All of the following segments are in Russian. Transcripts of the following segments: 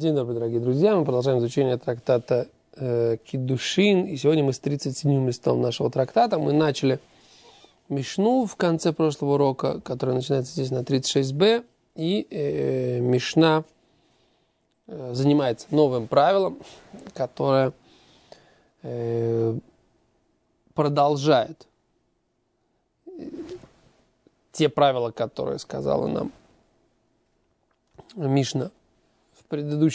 День добрый, дорогие друзья. Мы продолжаем изучение трактата Киддушин. И сегодня мы с 37-м листом нашего трактата. Мы начали Мишну в конце прошлого урока, который начинается здесь на 36b. И Мишна занимается новым правилом, которое продолжает те правила, которые сказала нам Мишна в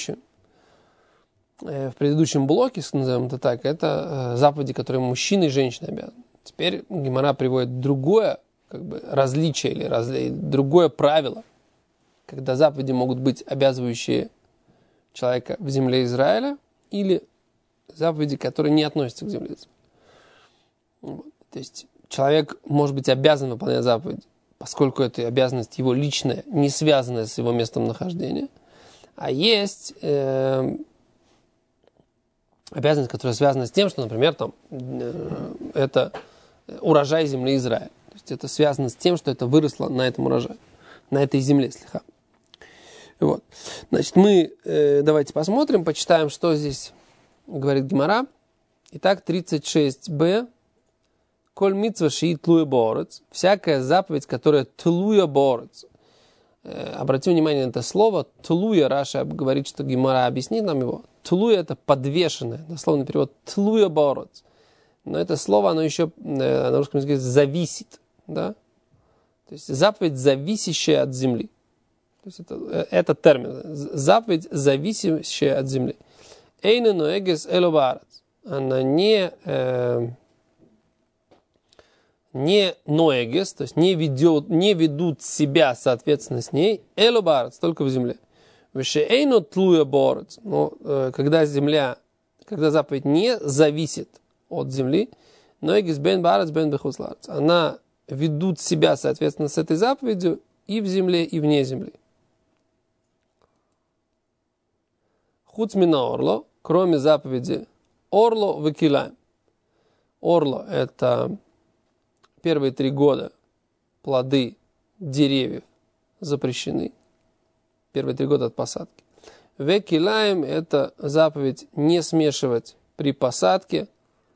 предыдущем блоке, назовем это так, это заповеди, которые мужчины и женщины обязаны. Теперь Гемара приводит другое различие или другое правило, когда заповеди могут быть обязывающие человека в земле Израиля или заповеди, которые не относятся к земле Израиля. Вот. То есть человек может быть обязан выполнять заповедь, поскольку это обязанность его личная, не связанная с его местом нахождения. А есть обязанность, которая связана с тем, что, например, это урожай земли Израиля. То есть это связано с тем, что это выросло на этом урожае, на этой земле. Вот. Значит, мы давайте посмотрим, почитаем, что здесь говорит Гемара. Итак, 36b. Коль митцва шии тлуя боорец. Всякая заповедь, которая тлуя боорец. Обратим внимание на это слово. Тлуя, Раша говорит, что Гемара объяснит нам его. Тлуя — это подвешенное. Дословный перевод тлуя боорец. Но это слово, оно еще на русском языке зависит. Да? То есть заповедь, зависящая от земли. То есть это термин. Заповедь, зависящая от земли. Эйне ноэгес эло баарец. Она не ноэгес, то есть не ведут себя, соответственно, с ней, эло баарец, только в земле. Веше эйно тлуя боорец. Но когда заповедь не зависит от земли, ноэгес бен баарец, бен бехуц лаарец. Она ведут себя, соответственно, с этой заповедью и в земле, и вне земли. Хуц мина орло, кроме заповеди орло векилаем. Орло – это первые 3 года плоды деревьев запрещены. Первые 3 года от посадки. Векилаем – это заповедь не смешивать при посадке,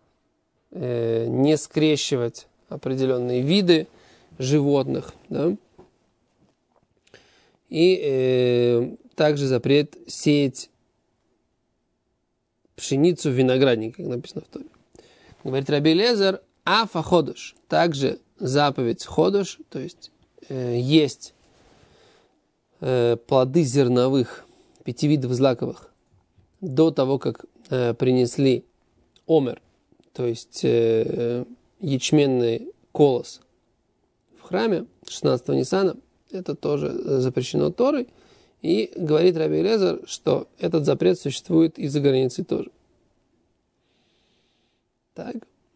не скрещивать определенные виды животных. Да? И также запрет сеять пшеницу в винограднике, как написано в Торе. Говорит Раби Элиэзер, афа ходош. Также заповедь ходош, то есть есть плоды зерновых, 5 видов злаковых, до того, как принесли омер, то есть ячменный колос в храме 16-го Ниссана. Это тоже запрещено Торой. И говорит Раби Элиэзер, что этот запрет существует и за границей тоже. Так.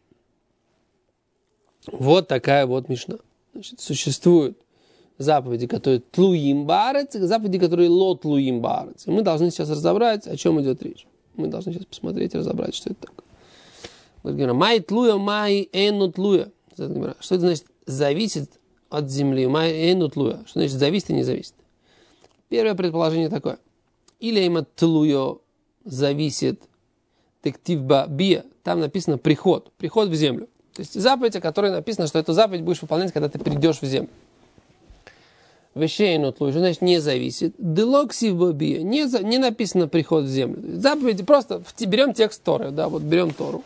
Вот такая вот Мишна. Значит, существуют заповеди, которые тлуим баарец, и заповеди, которые ло тлуим баарец. И мы должны сейчас разобрать, о чем идет речь. Мы должны сейчас посмотреть и разобрать, что это такое. Май тлуя, май эну тлуя. Что это значит зависит от земли? Май эну тлуя. Что значит зависит и не зависит? Первое предположение такое. Или има тлуя зависит тектив бия. Там написано приход в землю. То есть заповедь, о которой написано, что эту заповедь будешь выполнять, когда ты придешь в землю. Вещейну тлуя, что значит не зависит. Делоксив бия. Не написано приход в землю. Заповеди просто берем текст Торы. Да, вот берем Тору.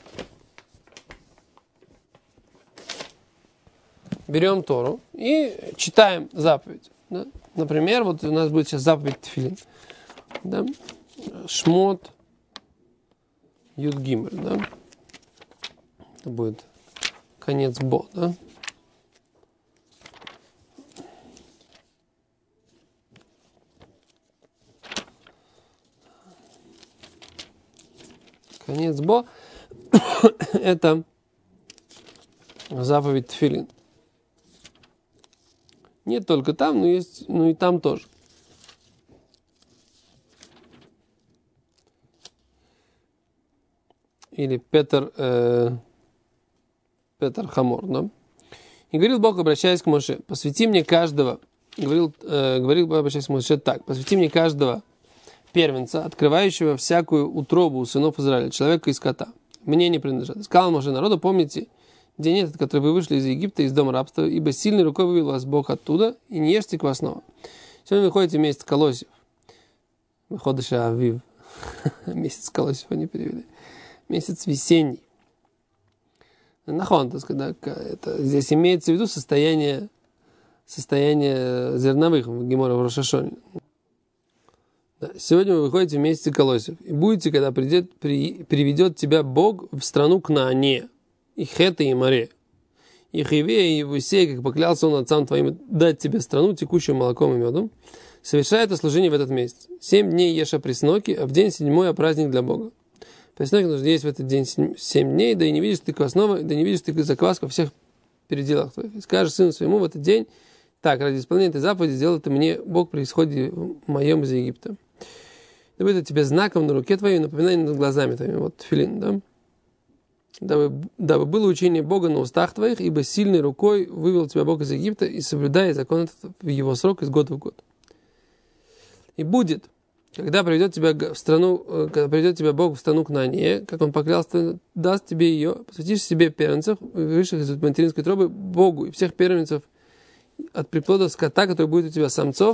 Берем Тору и читаем заповедь. Да? Например, вот у нас будет сейчас заповедь тфилин. Да? Шмот Юд Гимель. Да? Это будет конец Бо. Да? Конец Бо. Это заповедь тфилин. Не только там, но есть, и там тоже. Или Петр Хамор, да? И говорил Бог, обращаясь к Моше, посвяти мне каждого, говорил Бог, обращаясь к Моше так, посвяти мне каждого первенца, открывающего всякую утробу у сынов Израиля, человека и скота. Мне не принадлежат. Сказал Моше народу, помните день этот, который вы вышли из Египта, из дома рабства, ибо сильной рукой вывел вас Бог оттуда, и не ешьте квасного. Сегодня вы ходите в месяц колосьев. Выходыша Авив. Месяц колосьев они перевели. Месяц весенний. Нахон, так сказать, это, здесь имеется в виду состояние зерновых в Геморе в Рош ха-Шана. Да. Сегодня вы выходите в месяце колосьев. И будете, когда приведет тебя Бог в страну Кнаане, и Хета, и Море, и Хивея, и Евусея, как поклялся он отцам твоим, дать тебе страну, текущую молоком и медом, совершай это служение в этот месяц. 7 дней ешь пресноки, а в день 7 праздник для Бога. Пресноки нужно есть в этот день 7 дней, да и не видишь ты квасного, да и не видишь ты закваску во всех переделах твоих. И скажешь сыну своему в этот день, так, ради исполнения этой заповеди сделай это мне Бог при исходе моем из Египта. Да будет это тебе знаком на руке твоей, напоминанием над глазами твоими. Вот тфилин, да? Дабы было учение Бога на устах твоих, ибо сильной рукой вывел тебя Бог из Египта, и соблюдая закон этот в его срок из года в год. И будет, когда приведет тебя Бог в страну Кнаане, как он поклялся, даст тебе ее, посвятишь себе первенцев, вышедших из материнской утробы, Богу, и всех первенцев от приплода скота, который будет у тебя самцов,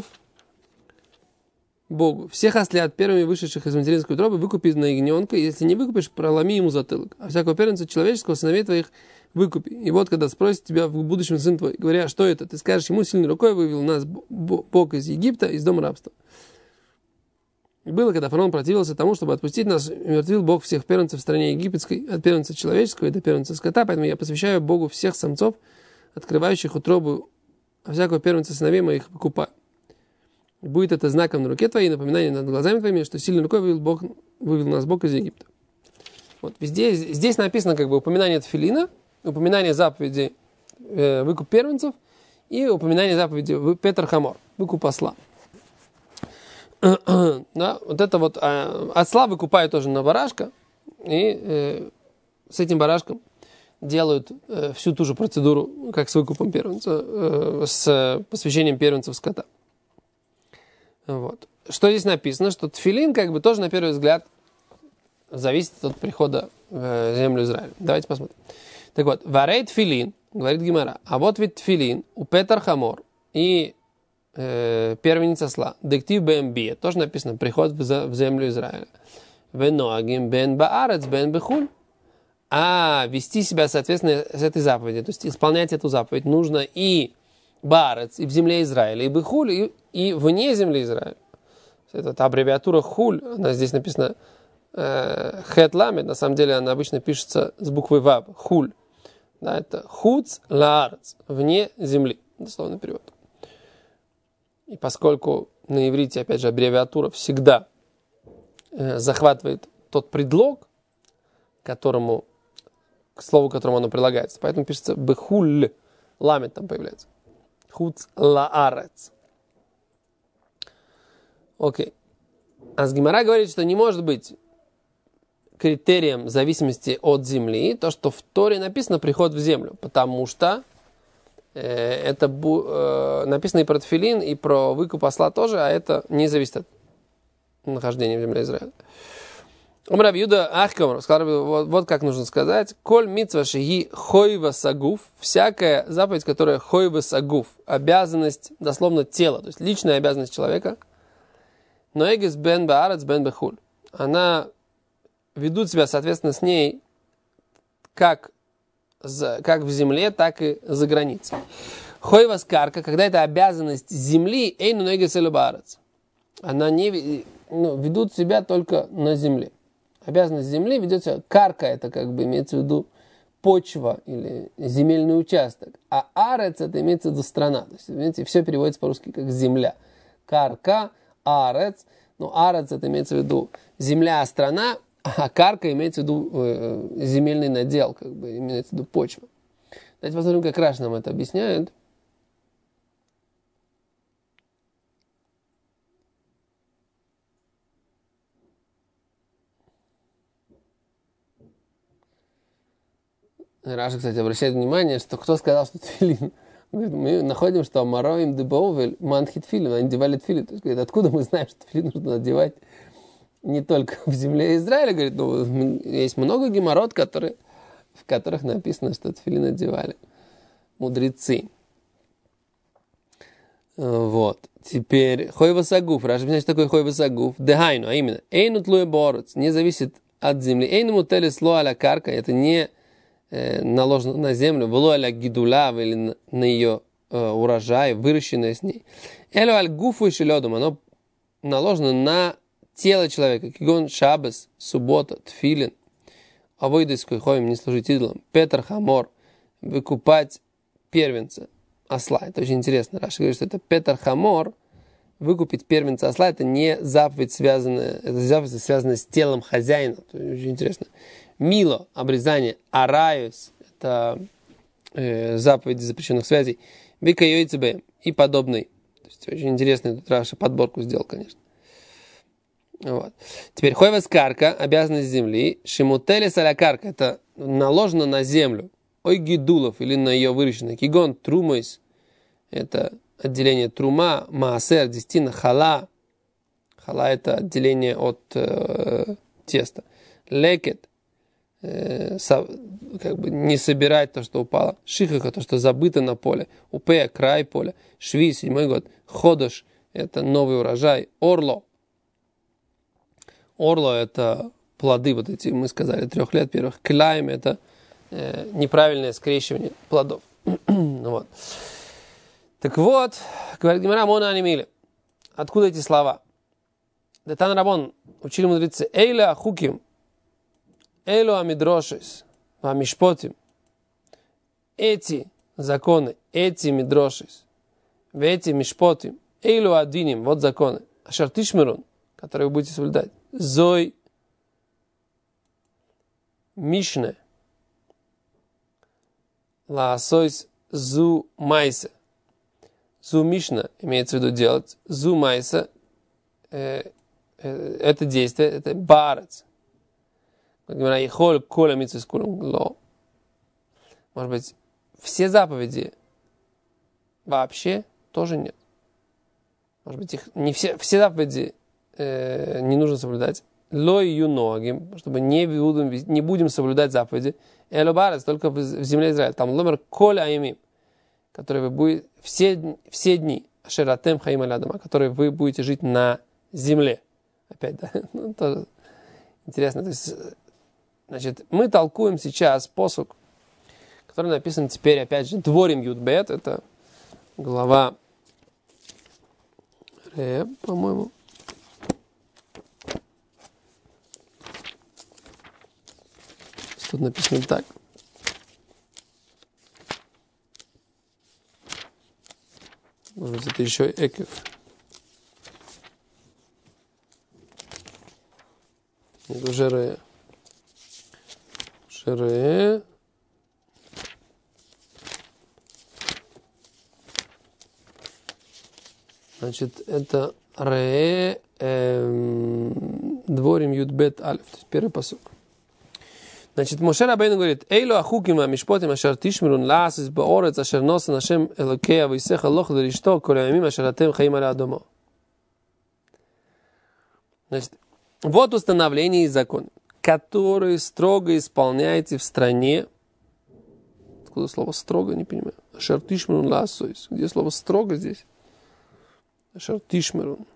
Богу. Всех ослят первыми вышедших из материнской утробы выкупи на ягненка, и если не выкупишь, проломи ему затылок. А всякого первенца человеческого сыновей твоих выкупи. И вот, когда спросит тебя в будущем сын твой, говоря, что это, ты скажешь, ему сильной рукой вывел нас Бог из Египта, из дома рабства. И было, когда фараон противился тому, чтобы отпустить нас, умертвил Бог всех первенцев в стране египетской, от первенца человеческого и до первенца скота, поэтому я посвящаю Богу всех самцов, открывающих утробу, а всякого первенца сыновей моих выкупаю. Будет это знаком на руке твоей, напоминанием над глазами твоими, что сильной рукой вывел нас Бог из Египта. Вот везде, здесь написано как бы упоминание тфилина, упоминание заповеди выкуп первенцев и упоминание заповеди Петр Хамор, выкуп осла. Да, вот это вот осла выкупают тоже на барашка, и с этим барашком делают всю ту же процедуру, как с выкупом первенца, с посвящением первенцев скота. Вот. Что здесь написано, что тфилин как бы тоже на первый взгляд зависит от прихода в землю Израиля. Давайте посмотрим. Так вот, варей тфилин, говорит Гемара, а вот ведь тфилин у Петр Хамор и первенец осла, дектив бэмбия, тоже написано приход в землю Израиля. Веноагим бен баарец бен бехуль. А вести себя соответственно с этой заповедью, то есть исполнять эту заповедь нужно и баарец, и в земле Израиля, и бехуль, и вне земли Израиля. Это аббревиатура хуль, она здесь написана хет ламед, на самом деле она обычно пишется с буквой вав, хуль. Да, это хуц лаарец, вне земли, дословный перевод. И поскольку на иврите, опять же, аббревиатура всегда захватывает тот предлог, к слову которому оно прилагается, поэтому пишется бехуль, ламед там появляется. Хуц лаарец. Окей. А Гемара говорит, что не может быть критерием зависимости от земли то, что в Торе написано приход в землю, потому что это написано и про тфилин, и про выкуп осла тоже, а это не зависит от нахождения в земле Израиля. Омар Раби Юда Ахкамар сказал, вот как нужно сказать: коль митцва шеги хойва сагуф, всякая заповедь, которая хойва сагуф, обязанность, дословно тело, то есть личная обязанность человека, ноэгис бен баарец бен бехуль, она ведут себя, соответственно, с ней как в земле, так и за границей. Хойва скарка, когда это обязанность земли, эйну ноэгис элю баарец, она не ведут себя только на земле. Обязанность земли ведет себя, карка это как бы имеется в виду почва или земельный участок, а арец это имеется в виду страна. То есть, видите, все переводится по-русски как земля. Карка, арец, но арец это имеется в виду земля, страна, а карка имеется в виду земельный надел, как бы имеется в виду почва. Давайте посмотрим, как Раши нам это объясняет. Раша, кстати, обращает внимание, что кто сказал, что тфилин. Говорит, мы находим, что мароим дебоувель манхит тфилин, они надевали тфилин. То есть, говорит, откуда мы знаем, что тфилин нужно надевать не только в земле Израиля, говорит, но есть много геморрот, в которых написано, что тфилин одевали мудрецы. Вот. Теперь хойва сагуф. Раши объясняет, что такое хойва сагуф. Дехайну, а именно, эйну тлуэ борец, не зависит от земли. Эйну мутели сло аля карка, это не наложено на землю, вло аля гидула, или на ее урожай, выращенное с ней. Элю аль гуфу и шеледом, оно наложено на тело человека. Кигон шабас, суббота, тфилин, авойдойской хоем, не служить идолам, петр хамор, выкупать первенца осла. Это очень интересно. Раши говорит, что это петр хамор, выкупить первенца осла, это не заповедь, связанная с телом хозяина. Это очень интересно. Мило, обрезание, араюс, это заповеди запрещенных связей, викайойцебе и подобный. То есть очень интересно, тут Раша подборку сделал, конечно. Вот. Теперь хойва скарка, обязанность земли, шимутели салякарка, это наложено на землю. Ой гидулов, или на ее выращенное. Кигон трумойс, это отделение трума, маасер, десятина, хала. Хала это отделение от теста. Лекет, как бы не собирать то, что упало. Шихаха, то, что забыто на поле. Упея, край поля. Шви, 7 год. Ходош, это новый урожай. Орло. Орло это плоды, вот эти, мы сказали, 3 лет первых. Кляйм это неправильное скрещивание плодов. Вот. Так вот, говорит Гемара, мона анимили. Откуда эти слова? Детан Рабон, учили мудрецы, эйля ахуким, эйлу амидрошис, амишпотим. Эти законы, эти мидрошис, эти мишпотим, эйлу адвиним, вот законы, ашартишмерун, которые вы будете соблюдать. Зой мишне, лаасойс зу майсе. Зу мишна имеется в виду делать. Зу майса это действие, это барец. Может быть, все заповеди вообще тоже нет. Может быть, их не все заповеди не нужно соблюдать. Лой юногим, чтобы не будем соблюдать заповеди. Элобарец только в земле Израиля. Там ломер коль аимим, которые вы будете все дни, ашератем хаим алядама, которые вы будете жить на земле. Опять, да, ну, тоже интересно. То есть, значит, мы толкуем сейчас посук, который написан теперь, опять же, Дворим Юдбет, это глава Ре, по-моему. Тут написано так. Может быть, это еще Экев. Это Жере. Жере. Значит, это Ре Дворим Юдбет Алиф. Первый посук. Значит, Моше Рабейну говорит, «Эйло ахуким амишпотим ашер тишмирун лаасис баорец ашер носа нашем элокея висеха лох леришто колямим ашер атем хаим аля адомо». Значит, вот установление и закон, которые строго исполняете в стране. Откуда слово «строго», не понимаю. Ашер тишмирун лаасис. Где слово «строго» здесь? Ашер тишмирун.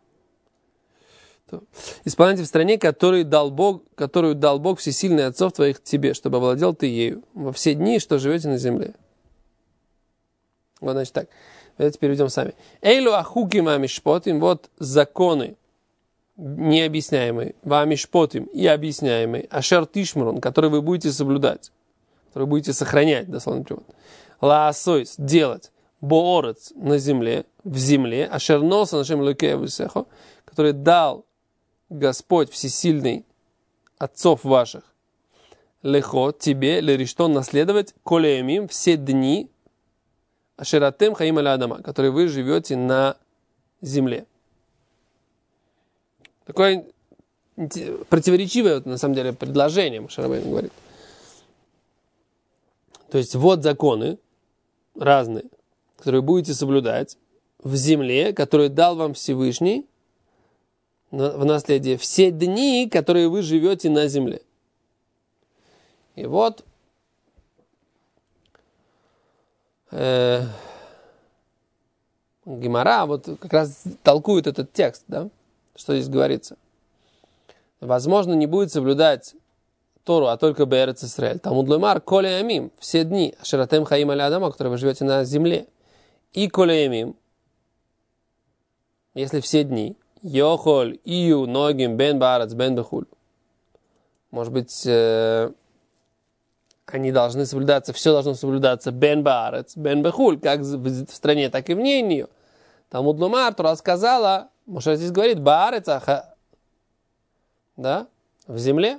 Исполняйте в стране, которую дал Бог всесильный отцов твоих тебе, чтобы овладел ты ею во все дни, что живете на земле. Вот, значит, так. Давайте переведем сами. Эйлу ахуким амишпотим, вот законы необъясняемые, вамишпотим и объясняемые, ашер тишмрун, которые вы будете соблюдать, которые будете сохранять, дословно перевод. Лаасойс, делать, боорец на земле, в земле, ашер носа нашем лукея висехо, который дал Господь всесильный отцов ваших, лехо, тебе, лериштон, наследовать, колеемим, все дни, ашератем хаим аля адама, которые вы живете на земле. Такое противоречивое, на самом деле, предложение, Моше Рабейну говорит. То есть, вот законы разные, которые будете соблюдать в земле, которые дал вам Всевышний, в наследие все дни, которые вы живете на земле. И вот Гемара вот как раз толкует этот текст, да? Что здесь говорится. Возможно, не будет соблюдать Тору, а только Беэрец Исраэль. Талмуд ломар, коля ямим, все дни, ашератем хаим аля адама, которые вы живете на земле. И коля ямим, если все дни, йохоль, ию, ногим, бен баарец, бен бехуль. Может быть, они должны соблюдаться, все должно соблюдаться бен баарец, бен бехуль, как в стране, так и вне нее. Талмуд ломар, Тора сказала, Моше здесь говорит, баарец, да, в земле.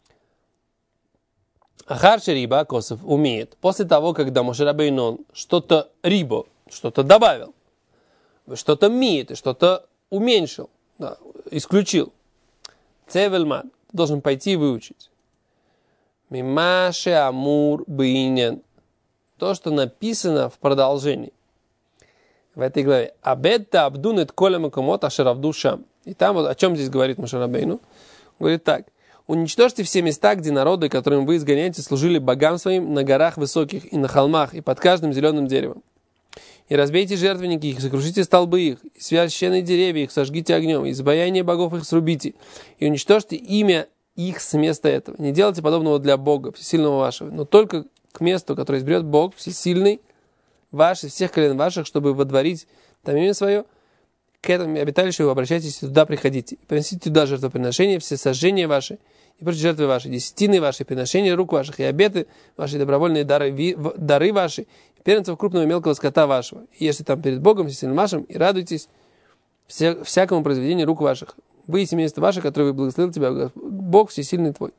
Ахарши риба Косов умеет. После того, когда Моше Рабейну что-то рибо, что-то добавил, что-то миет и что-то уменьшил, да, исключил. Цевельман должен пойти и выучить. Мимаше амур бейнен. То, что написано в продолжении. В этой главе. Абетта абдунет коля макомот ашеравду шам. И там вот о чем здесь говорит Моше Рабейну. Говорит так. Уничтожьте все места, где народы, которым вы изгоняете, служили богам своим на горах высоких и на холмах, и под каждым зеленым деревом. И разбейте жертвенники их, сокрушите столбы их, и священные деревья их сожгите огнем, и избаяние богов их срубите, и уничтожьте имя их с места этого. Не делайте подобного для Бога, всесильного вашего, но только к месту, которое изберет Бог, всесильный ваш, из всех колен ваших, чтобы водворить там имя свое. К этому обиталищу вы обращайтесь, туда приходите. И приносите туда жертвоприношения, все сожжения ваши, и прочие жертвы ваши, десятины ваши, приношения рук ваших, и обеты ваши, добровольные дары ваши, и первенцев крупного и мелкого скота вашего. И ешьте там перед Богом, всесильным вашим, и радуйтесь всякому произведению рук ваших. Вы и семейство ваше, которое вы благословил тебя, Бог всесильный твой.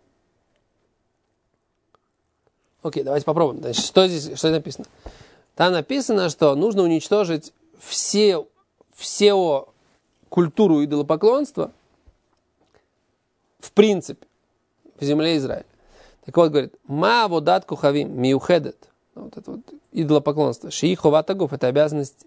Окей, давайте попробуем. Значит, что здесь написано? Там написано, что нужно уничтожить все культуру идолопоклонства в принципе в земле Израиля. Так вот, говорит, ма водат кухавим миухедет. Вот это вот идолопоклонство. Шии ховатагов. Это обязанность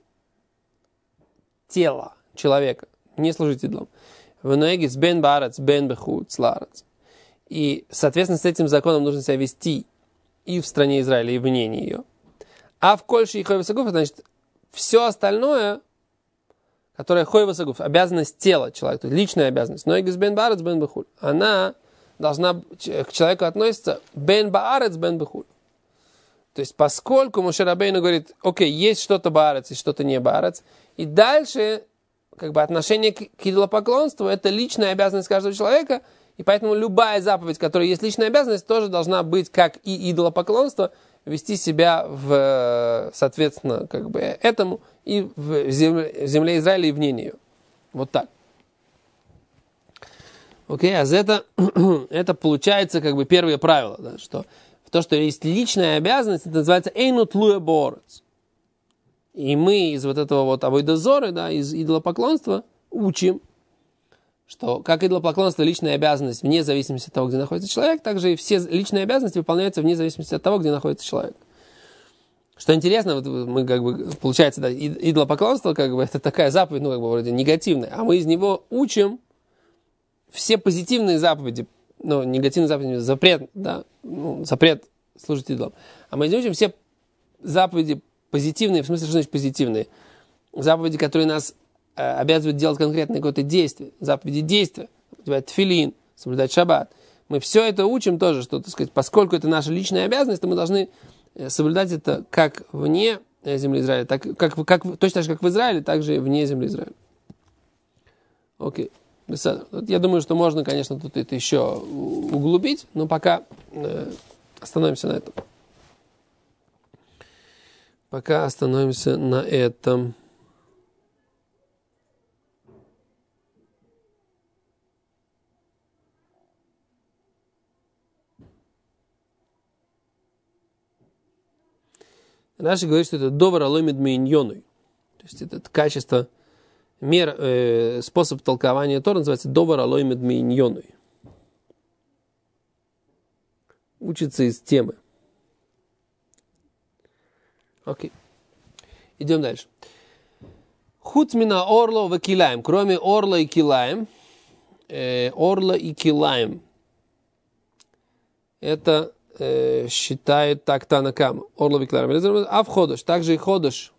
тела человека. Не служить идолам. Венуэгис бен баарец бен бехуд слаарец. И, соответственно, с этим законом нужно себя вести и в стране Израиля, и вне нее. А в кольше и хойвасагов, значит, все остальное, которое хойвасагов, обязанность тела человека, то есть личная обязанность. Ноэгис бен баарец бен бехуль. Она должна к человеку относиться бен баарец бен бехуль. То есть, поскольку Моше Рабейну говорит, окей, есть что-то баарец и что-то не баарец, и дальше, как бы, отношение к идолопоклонству, это личная обязанность каждого человека, и поэтому любая заповедь, которая есть личная обязанность, тоже должна быть, как и идолопоклонство, вести себя соответственно, как бы, этому и в земле Израиля, и вне нее. Вот так. Окей, а это получается, как бы, первое правило, да, что то, что есть личная обязанность, это называется «эйнут луя борец». И мы из вот этого вот авойдозоры, да, из идолопоклонства учим, что как идолопоклонство личная обязанность вне зависимости от того, где находится человек, также и все личные обязанности выполняются вне зависимости от того, где находится человек. Что интересно, вот мы, как бы, получается, да, идолопоклонство, как бы, это такая заповедь, ну, как бы, вроде негативная, а мы из него учим все позитивные заповеди, ну, негативные заповеди, запрет, да, ну, запрет служить идолам. А мы из него учим все заповеди позитивные, в смысле, что значит позитивные? Заповеди, которые нас обязывают делать конкретное какое-то действие, заповеди действия, тфилин, соблюдать шаббат. Мы все это учим тоже, что, так сказать, поскольку это наша личная обязанность, то мы должны соблюдать это как вне земли Израиля, так, точно так же, как в Израиле, так же и вне земли Израиля. Окей. Я думаю, что можно, конечно, тут это еще углубить, но пока остановимся на этом. Пока остановимся на этом. Раши говорит, что это довар аломид мейньоной. То есть это качество, способ толкования Тора называется довар аломид мейньоной. Учится из темы. Окей. Идем дальше. Хуцмина орло в килаем. Кроме орла и килаем, Орла и Килаем. Это считает так Тана Кама. Орла и Килаем. А в Ходош. Также и Ходош.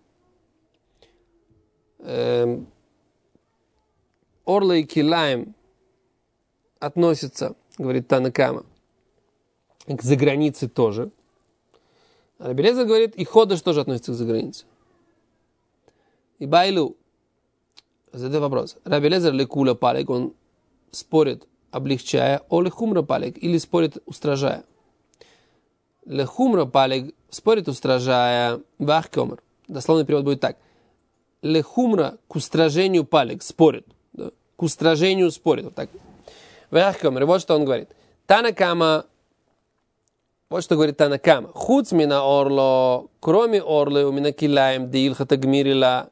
Орла и Килаем относятся, говорит Тана Кама, к загранице тоже. А Раби Элиэзер говорит, и Ходош тоже относится к загранице. И Байлу задает вопрос. Раби Элиэзер лекула палек, он спорит, облегчая, о лехумра палек, или спорит, устражая. Лехумра палек спорит, устражая, вахкомер. Дословный перевод будет так. Лехумра к устражению палек спорит. Да? К устражению спорит. Вот так. Вахкомер. Вот что он говорит. Тана Кама. Вот что говорит Тана Кама. Хуц мина орло, кроме орлы, у меня килаем, де илхата гмирила,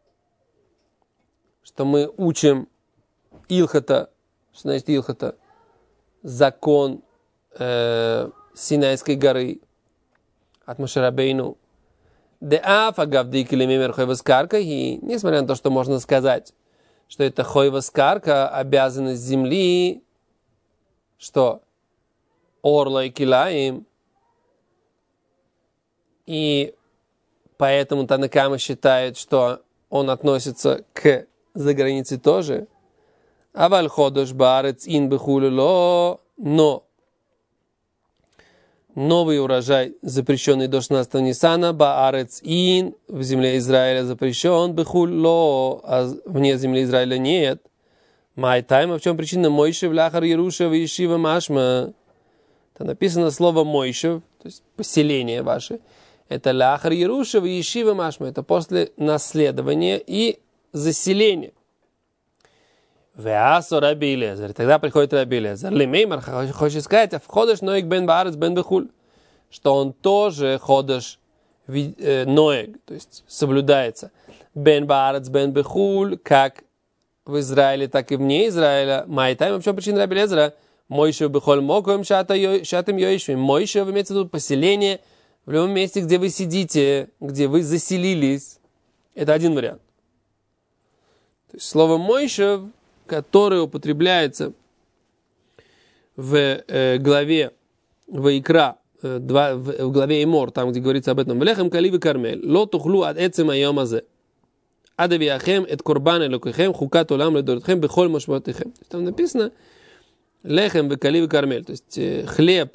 что мы учим илхата, что значит илхата, закон Синайской горы от Моше Рабейну. Де аф агавди килимемер хойваскарка, и несмотря на то, что можно сказать, что это хойваскарка, обязанность земли, что орла и килаим, и поэтому Тана Кама считает, что он относится к загранице тоже. Аваль ходош баарец ин бехулюло, но новый урожай, запрещенный до 16 Нисана, баарец ин, в земле Израиля запрещен, бехулюло, а вне земли Израиля нет. Май тайма, в чем причина? Мойшев, ляхар, Ярушев, Ешива, Машма. Там написано слово Мойшев, то есть поселение ваше. Это ляхар, Ярушев, Ешива, Машма. Это после наследования и заселения. Веасо Раби Элиэзер. Тогда приходит Раби Элиэзер. Лемеймар хочет сказать, а в ходош ноек бен баарец бен бехуль, что он тоже ходош ноек, то есть соблюдается. Бен баарец бен бехуль, как в Израиле, так и вне Израиля. Майтайм, в чем причина Раби Элиэзера? Мойшев бехоль мокоем шатым йоишвим. Мойшев имеется в виду поселение в любом месте, где вы сидите, где вы заселились. Это один вариант. То есть слово Мойшев, которое употребляется в главе Ваикра, в главе Эмор, там, где говорится об этом, «Влехем каливы кармель, ло тухлу ад эцем айом азе, адавиахем эт корбан элокехем, хукат олам ледоротхем, бехоль мошмотехем». Там написано «Лехем каливы кармель», то есть хлеб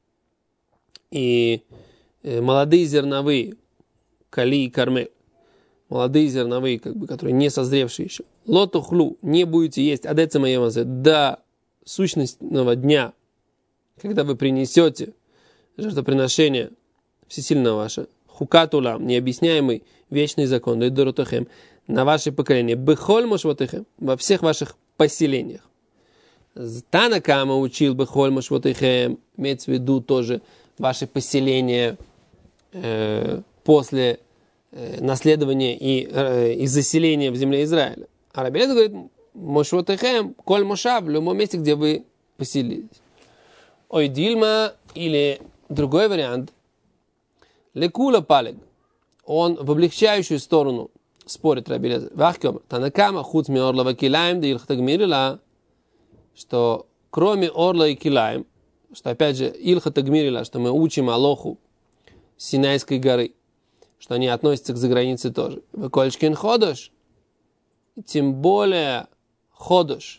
и молодые зерновые, кали и кармель, молодые зерновые, как бы, которые не созревшие еще. Лотухлу, не будете есть адеца маемазе до сущностного дня, когда вы принесете жертвоприношение всесильного ваше. Хукатулам, необъясняемый вечный закон, лейдоротохем, на ваше поколение. Бехоль мошвотехем, во всех ваших поселениях. Тана Кама учил бехоль мошвотехем, имеется в виду тоже ваши поселения после наследования и заселения в земле Израиля. А Раби Элиэзер говорит, мошвотехем, коль мошав, в любом месте, где вы поселились. Ой, дильма, или другой вариант, лекула палег, он в облегчающую сторону спорит Раби Элиэзер. Вахкем, Тана Кама, хуц ми орла вакилаем, да илхата гмирила, что кроме орла и килаем, что опять же илхата гмирила, что мы учим алоху Синайской горы, что они относятся к загранице тоже. Векольшкин ходош, тем более ходош,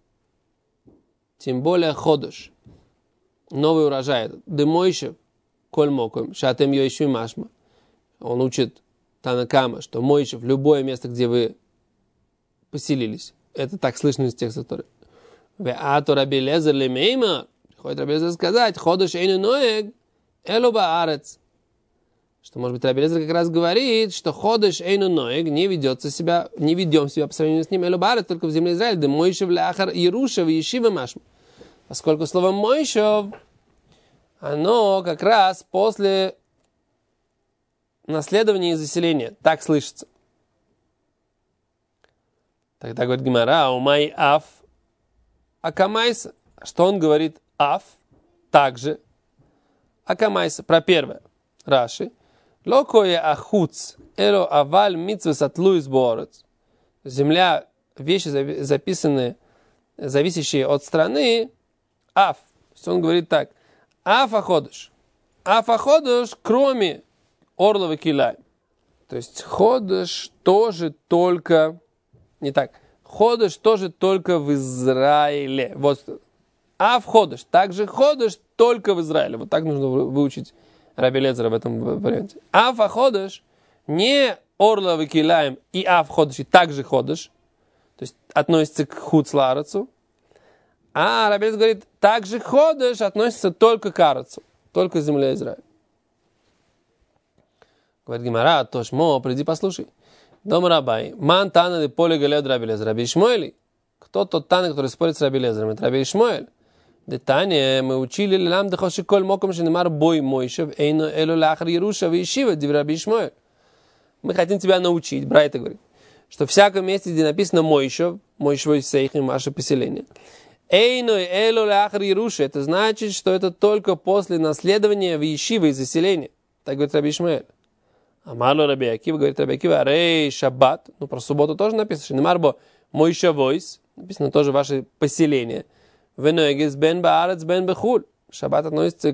новый урожай, демойшев, коль мокоем, шатем йоишви машма. Он учит Тана Кама, что Мойшев, любое место, где вы поселились, это так слышно из текста Торы. Веато Раби Элиэзер лемейма, приходит Раби Элиэзер сказать, ходош эйну ноег, элу баарец. Что, может быть, Раби Элиэзер как раз говорит, что ходош эйну ноег, не ведем себя по сравнению с ним, элу баарец, только в земле Израиля, да Мойшев ляхар Ярушев и Ешива машма. Поскольку слово Мойшев, оно как раз после наследования и заселения. Так слышится. Тогда говорит Гемара, умай аф акамайса. Что он говорит аф? Также акамайса. Про первое. Раши. Локое ахуц эло аваль митцвес атлуис боорец. Земля, вещи записанные зависящие от страны, аф. То есть он говорит так. Афа ходыш. Афа ходыш, кроме орлова килай. То есть ходыш тоже только... Не так. Ходыш тоже только в Израиле. Вот. Аф ходыш. Также ходыш только в Израиле. Вот так нужно выучить Раби Элиэзера в этом варианте. Афа ходыш не орлова килаем и аф ходыш, и также ходыш. То есть относится к хуцларацу. А Раби Элиэзер говорит, также ходыш относится только к арацу, только к земле Израиля. Говорит Гемара, Тошмо, приди послушай. Дом Рабай, ман тана де поле галед Раби Элиэзер, Раби Ишмоэли. Кто тот тана, который спорит с Раби Элиэзером? Это Раби Ишмоэль. Детание мы учили лилам дехоши коль моком шенемар бой мойшев эйно эло лахар Еруша вишива див Раби Ишмоэль. Мы хотим тебя научить, Брайта говорит, что в всяком месте, где написано Мойшев, Мойшев сейхим, ваше поселение, Эйной эло ляхар Еруша, это значит, что это только после наследования в Ешиве и заселения. Так говорит Раби Ишмаэль. Амарло Раби Акива, говорит Раби Акива, рей шаббат, ну про субботу тоже написано, Немарбо Мойшевойс, написано тоже ваше поселение. Веногис бен баарец бен бехуль. Шаббат относится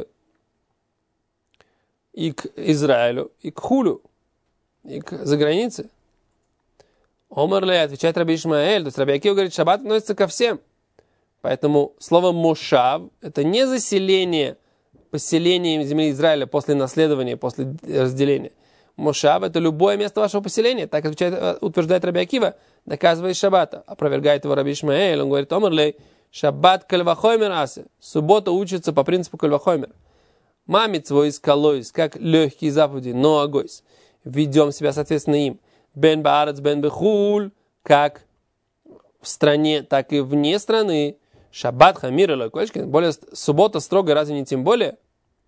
и к Израилю, и к Хулю, и к загранице. Омарле, отвечает Раби Ишмаэль, то есть Раби Акива говорит, шаббат относится ко всем. Поэтому слово «мошав» — это не заселение, поселение земли Израиля после наследования, после разделения. Мошав — это любое место вашего поселения. Так утверждает Раби Акива, доказывая шаббата. Опровергает его Раби Ишмаэль. Он говорит, омрлей, шаббат кальвахоймер асе. Суббота учится по принципу кальвахоймер. Мамит свой скалойс, как легкие заповеди, но агойс. Ведем себя соответственно им. Бен баарец, бен бехуль, как в стране, так и вне страны. Шаббат хамир элой кольшкин. Более суббота строго, разве не тем более?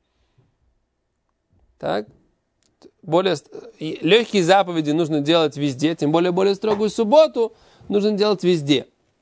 Так. Более легкие заповеди нужно делать везде, тем более строгую субботу нужно делать везде.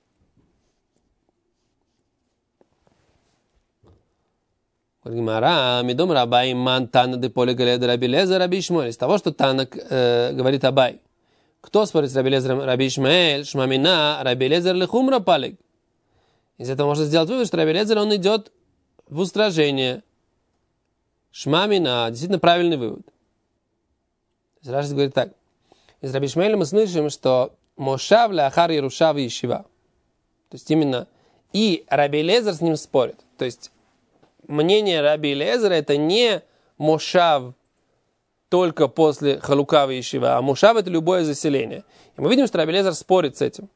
Мидом Рабай ман Тана де поле галеда Раби Элиэзер Раби Ишмаэль. Из того, что Тана говорит Абай. Кто спорит с Раби Элиэзером? Раби Ишмаэль, шмамина, Раби Элиэзер лехумра палег. Из этого можно сделать вывод, что Раби Элиэзер, он идет в устражение. Шмамина, действительно правильный вывод. Раши говорит так. Из Раби Ишмаэля мы слышим, что Мошав лахар Еруша вишива. То есть именно и Раби Элиэзер с ним спорит. То есть мнение Раби Элиэзера это не Мошав только после Халука вишива, а Мошав это любое заселение. И мы видим, что Раби Элиэзер спорит с этим.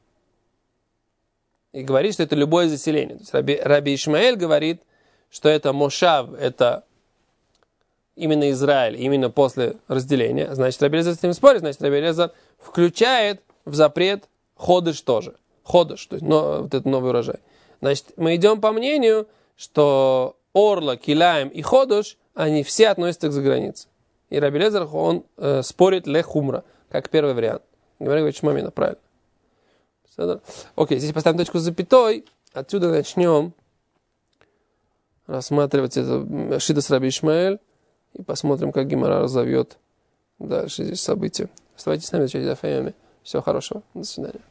И говорит, что это любое заселение. То есть Раби Ишмаэль говорит, что это Мошав, это именно Израиль, именно после разделения. Значит, Раби Элиэзер с ним спорит, значит, Раби Элиэзер включает в запрет ходыш тоже. Ходыш, то есть вот это новый урожай. Значит, мы идем по мнению, что орла, килаем и ходыш, они все относятся к загранице. И Раби Элиэзер, он спорит лехумра, как первый вариант. Говорит, шмамина, правильно. Окей, здесь поставим точку с запятой. Отсюда начнем рассматривать это Шидас Раби Ишмаэль и посмотрим, как Гемара разовьет дальше здесь события. Оставайтесь с нами, изучайте Даф Йоми. Всего хорошего. До свидания.